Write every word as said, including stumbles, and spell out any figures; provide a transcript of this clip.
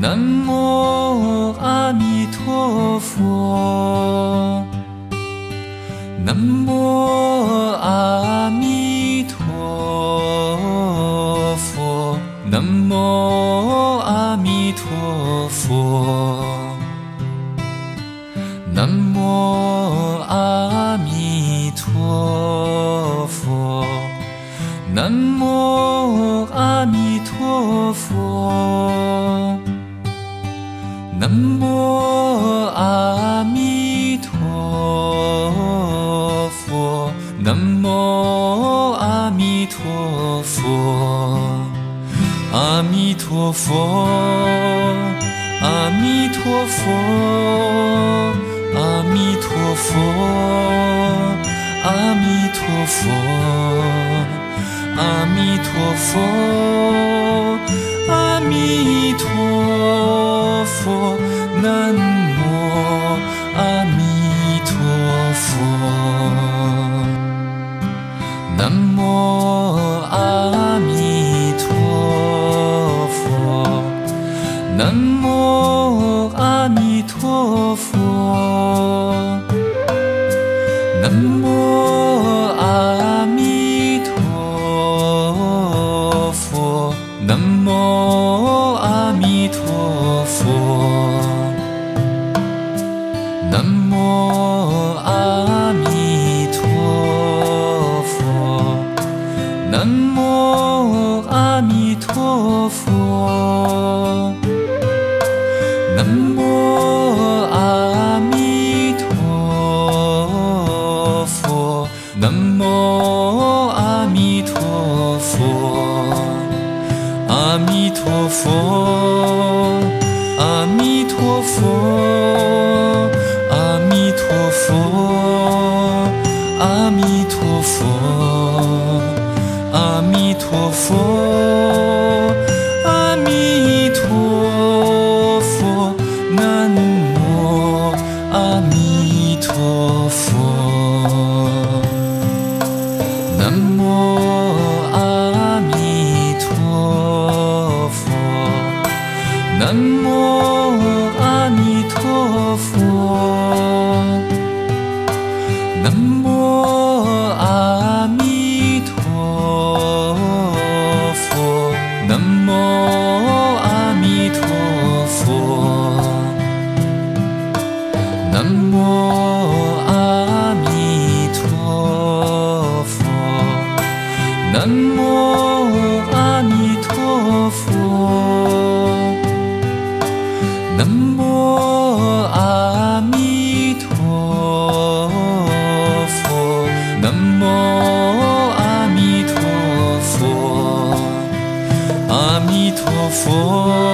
南无阿弥陀佛，南无阿弥陀佛，南无阿弥陀佛，南无阿弥陀佛，南无阿弥陀佛，南无阿弥陀佛，南无阿弥陀佛，阿弥陀佛，阿弥陀佛，阿弥陀佛，阿弥陀佛，阿弥陀佛，阿弥陀佛，南无阿弥陀佛，南无阿弥陀佛，南无阿弥陀佛，南无阿弥陀佛，南无阿弥陀佛，南无阿弥陀佛，南无阿弥陀佛，南无阿弥陀佛，南无阿弥陀佛，阿弥陀佛，阿弥陀佛，阿弥陀佛，阿弥陀佛，阿弥陀佛，阿弥陀佛，南无阿弥陀佛，南无阿弥陀佛，南无阿弥陀佛，南无阿弥陀佛，南无阿弥陀佛，南无阿弥陀佛，南无阿弥陀佛，南无阿弥陀佛，南无阿弥陀佛，阿弥陀佛。